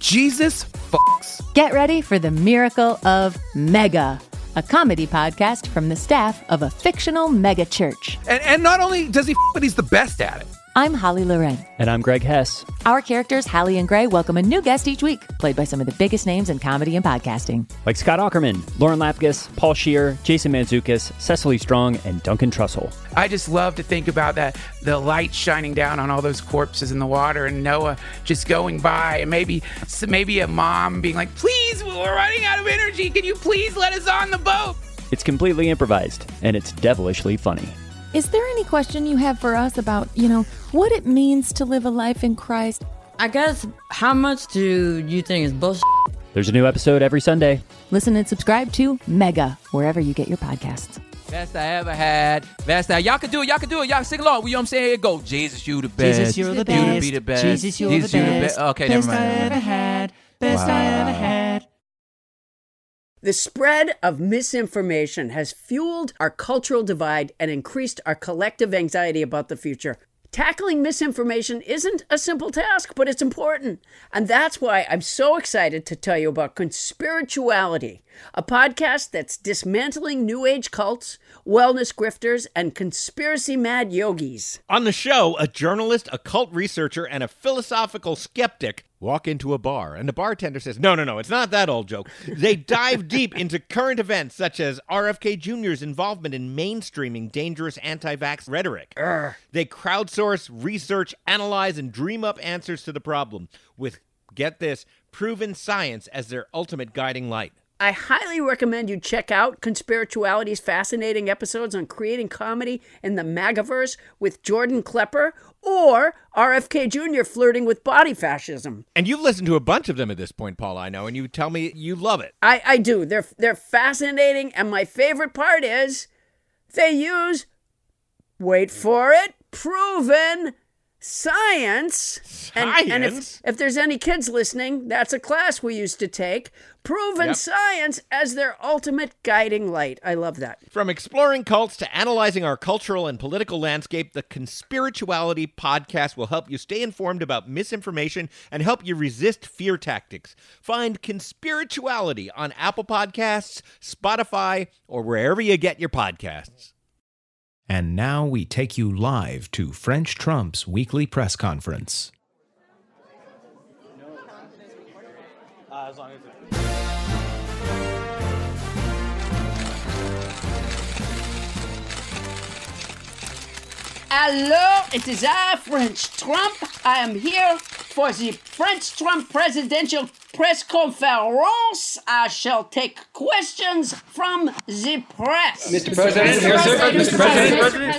Jesus fucks. Get ready for the miracle of Mega, a comedy podcast from the staff of a fictional mega church. And not only does he but he's the best at it. I'm Holly Loren. And I'm Greg Hess. Our characters, Hallie and Gray, welcome a new guest each week, played by some of the biggest names in comedy and podcasting. Like Scott Aukerman, Lauren Lapkus, Paul Scheer, Jason Mantzoukas, Cecily Strong, and Duncan Trussell. I just love to think about that, the light shining down on all those corpses in the water and Noah just going by and maybe a mom being like, please, we're running out of energy. Can you please let us on the boat? It's completely improvised, and it's devilishly funny. Is there any question you have for us about, what it means to live a life in Christ? I guess, how much do you think is bullshit? There's a new episode every Sunday. Listen and subscribe to Mega, wherever you get your podcasts. Best I ever had. Best I... Y'all can do it. Y'all sing along. You know what I'm saying? Here it go. Jesus, you the best. Jesus, you're the best. You to be the best. Jesus, you're the best. Okay, best never mind. I ever had. Best I ever had. The spread of misinformation has fueled our cultural divide and increased our collective anxiety about the future. Tackling misinformation isn't a simple task, but it's important. And that's why I'm so excited to tell you about Conspirituality, a podcast that's dismantling New Age cults, wellness grifters, and conspiracy-mad yogis. On the show, a journalist, a cult researcher, and a philosophical skeptic walk into a bar, and the bartender says, no, it's not that old joke. They dive deep into current events, such as RFK Jr.'s involvement in mainstreaming dangerous anti-vax rhetoric. They crowdsource, research, analyze, and dream up answers to the problem with, get this, proven science as their ultimate guiding light. I highly recommend you check out Conspirituality's fascinating episodes on creating comedy in the MAGAverse with Jordan Klepper or RFK Jr. flirting with body fascism. And you've listened to a bunch of them at this point, Paul, I know, and you tell me you love it. I do. They're fascinating, and my favorite part is they use, wait for it, proven science. And if there's any kids listening, that's a class we used to take. Proven science as their ultimate guiding light. I love that. From exploring cults to analyzing our cultural and political landscape, the Conspirituality podcast will help you stay informed about misinformation and help you resist fear tactics. Find Conspirituality on Apple Podcasts, Spotify, or wherever you get your podcasts. And now we take you live to French Trump's weekly press conference. Hello, it is I, French Trump. I am here for the French Trump presidential press conference. I shall take questions from the press. Mr. President, Mr. President.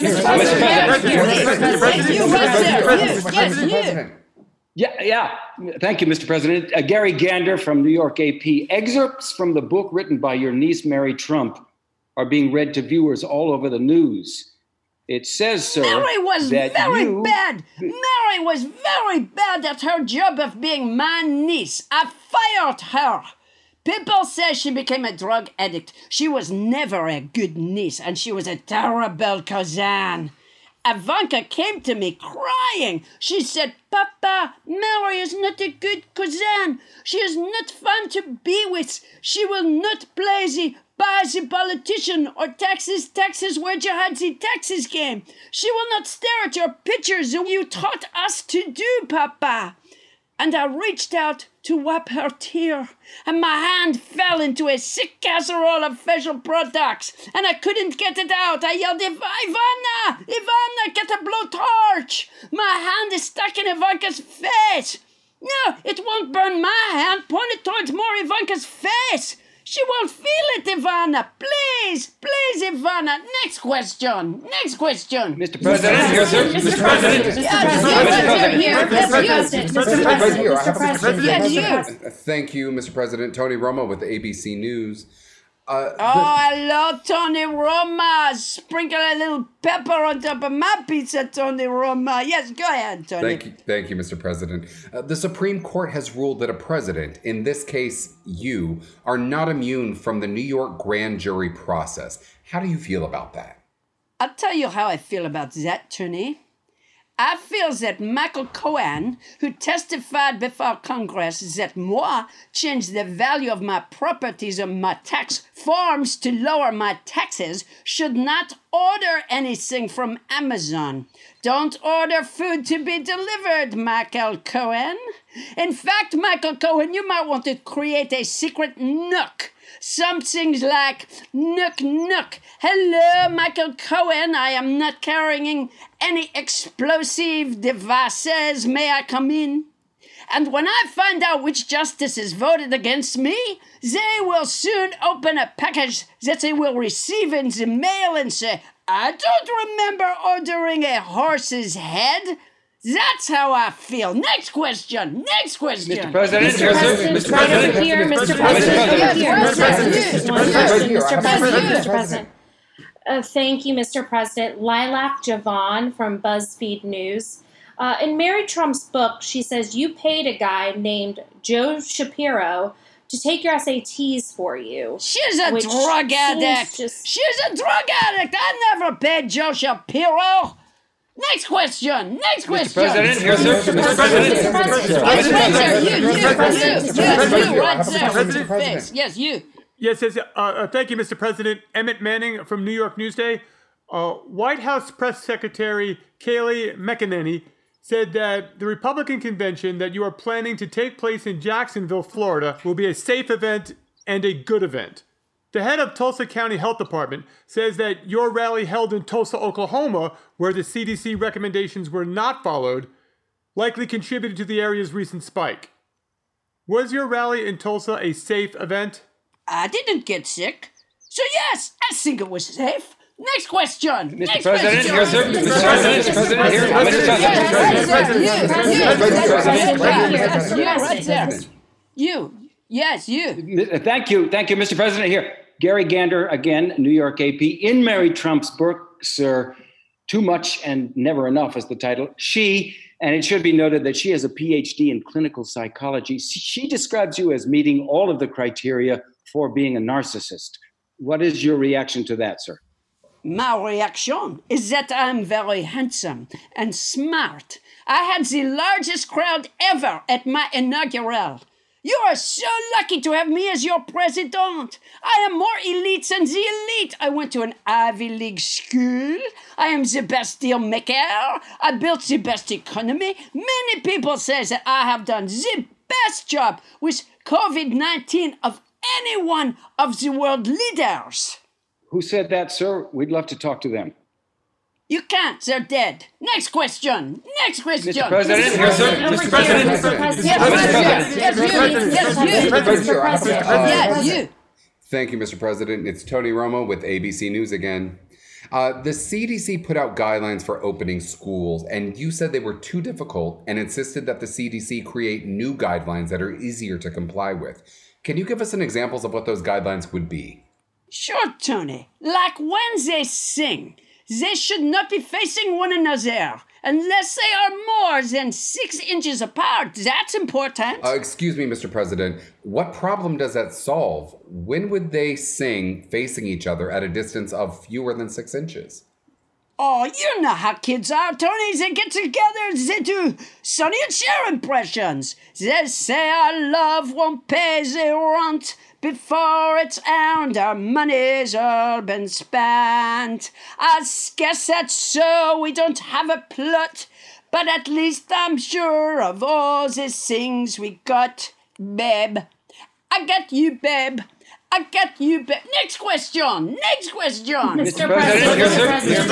Mr. President. Yeah. Thank you, Mr. President. Gary Gander from New York AP. Excerpts from the book written by your niece, Mary Trump, are being read to viewers all over the news. It says, sir, Mary was that very bad. Mary was very bad at her job of being my niece. I fired her. People say she became a drug addict. She was never a good niece, and she was a terrible cousin. Ivanka came to me crying. She said, Papa, Mary is not a good cousin. She is not fun to be with. She will not play the politician or taxes, where you had the taxes game. She will not stare at your pictures you taught us to do, Papa. And I reached out to wipe her tear, and my hand fell into a sick casserole of facial products, and I couldn't get it out. I yelled, Ivana, get a blowtorch. My hand is stuck in Ivanka's face. No, it won't burn my hand. Point it towards more Ivanka's face. She won't feel it, Ivana. Please, Ivana. Next question. Mr. President. Mr. President. Thank you, Mr. President. Tony Romo with ABC News. I love Tony Roma. Sprinkle a little pepper on top of my pizza, Tony Roma. Yes, go ahead, Tony. Thank you, Mr. President. The Supreme Court has ruled that a president, in this case you, are not immune from the New York grand jury process. How do you feel about that? I'll tell you how I feel about that, Tony. I feel that Michael Cohen, who testified before Congress that moi changed the value of my properties on my tax forms to lower my taxes, should not order anything from Amazon. Don't order food to be delivered, Michael Cohen. In fact, Michael Cohen, you might want to create a secret nook. Something like Nook Nook. Hello, Michael Cohen. I am not carrying any explosive devices. May I come in? And when I find out which justices voted against me, they will soon open a package that they will receive in the mail and say, I don't remember ordering a horse's head. That's how I feel. Next question. Next question. Mr. President, Mr. President, here, Mr. President. Thank you, Mr. President. Lilac Javon from BuzzFeed News. In Mary Trump's book, she says you paid a guy named Joe Shapiro to take your SATs for you. She's a drug addict. She's a drug addict. I never paid Joe Shapiro. Next question. Next question. Mr. President, here, sir. Mr. President. Yes, you. Yes, thank you, Mr. President. Emmett Manning from New York Newsday. White House Press Secretary Kayleigh McEnany said that the Republican convention that you are planning to take place in Jacksonville, Florida, will be a safe event and a good event. The head of Tulsa County Health Department says that your rally held in Tulsa, Oklahoma, where the CDC recommendations were not followed, likely contributed to the area's recent spike. Was your rally in Tulsa a safe event? I didn't get sick. So yes, I think it was safe. Next question. Mr. President, here, sir. Mr. President, here. You. Yes, you. Thank you, Mr. President. Here, Gary Gander again, New York AP. In Mary Trump's book, sir, Too Much and Never Enough is the title. She, and it should be noted that she has a PhD in clinical psychology. She describes you as meeting all of the criteria for being a narcissist. What is your reaction to that, sir? My reaction is that I'm very handsome and smart. I had the largest crowd ever at my inaugural. You are so lucky to have me as your president. I am more elite than the elite. I went to an Ivy League school. I am the best deal maker. I built the best economy. Many people say that I have done the best job with COVID-19 of any one of the world leaders. Who said that, sir? We'd love to talk to them. You can't. They're dead. Next question. Next question. Mr. President, here, sir. Mr. President. Yes, you. Thank you, Mr. President. It's Tony Romo with ABC News again. The CDC put out guidelines for opening schools, and you said they were too difficult and insisted that the CDC create new guidelines that are easier to comply with. Can you give us some examples of what those guidelines would be? Sure, Tony. Like when they sing. They should not be facing one another unless they are more than 6 inches apart. That's important. Excuse me, Mr. President. What problem does that solve? When would they sing facing each other at a distance of fewer than 6 inches? Oh, you know how kids are, Tony. They get together, they do Sonny and Cher impressions. They say our love won't pay the rent before it's earned. Our money's all been spent. I guess that's so. We don't have a plot, but at least I'm sure of all the things we got, babe. I got you, babe. I got you, babe. Next question. Next question. Mr. President, here, sir. Mr.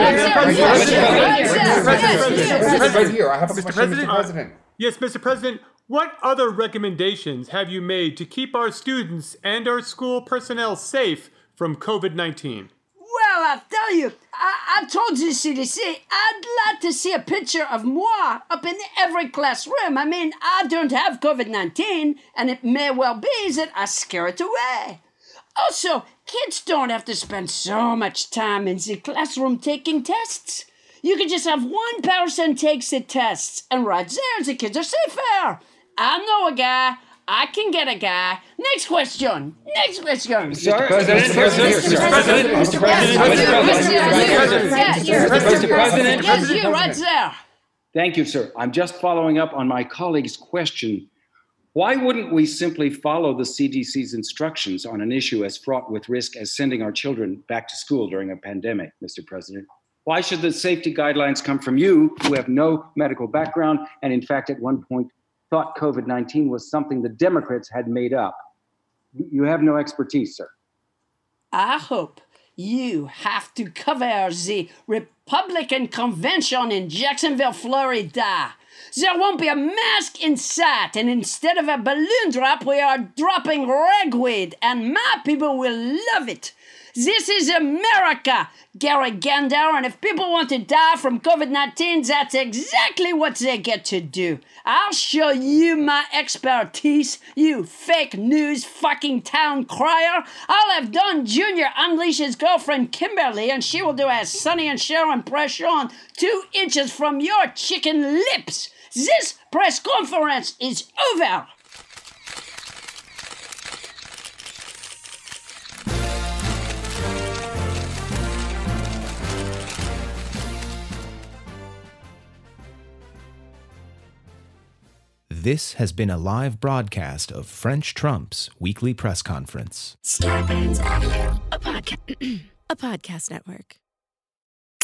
President, here. I have a question, Mr. President. Yes, Mr. President. What other recommendations have you made to keep our students and our school personnel safe from COVID-19? Well, I'll tell you, I told the CDC I'd like to see a picture of moi up in every classroom. I mean, I don't have COVID-19, and it may well be that I scare it away. Also, kids don't have to spend so much time in the classroom taking tests. You can just have one person takes the tests, and right there, the kids are safer. I know a guy. I can get a guy. Next question. Next question. Mr. President, here, sir. Mr. President. Mr. President. Yes, you, right there. Thank you, sir. I'm just following up on my colleague's question. Why wouldn't we simply follow the CDC's instructions on an issue as fraught with risk as sending our children back to school during a pandemic, Mr. President? Why should the safety guidelines come from you, who have no medical background and, in fact, at one point thought COVID-19 was something the Democrats had made up? You have no expertise, sir. I hope you have to cover the Republican convention in Jacksonville, Florida. There won't be a mask in sight, and instead of a balloon drop, we are dropping ragweed, and my people will love it. This is America, Gary Gander, and if people want to die from COVID-19, that's exactly what they get to do. I'll show you my expertise, you fake news fucking town crier. I'll have Don Jr. unleash his girlfriend Kimberly, and she will do a Sonny and Cher impression on 2 inches from your chicken lips. This press conference is over. This has been a live broadcast of French Trump's weekly press conference. Starburns Audio, a podcast network.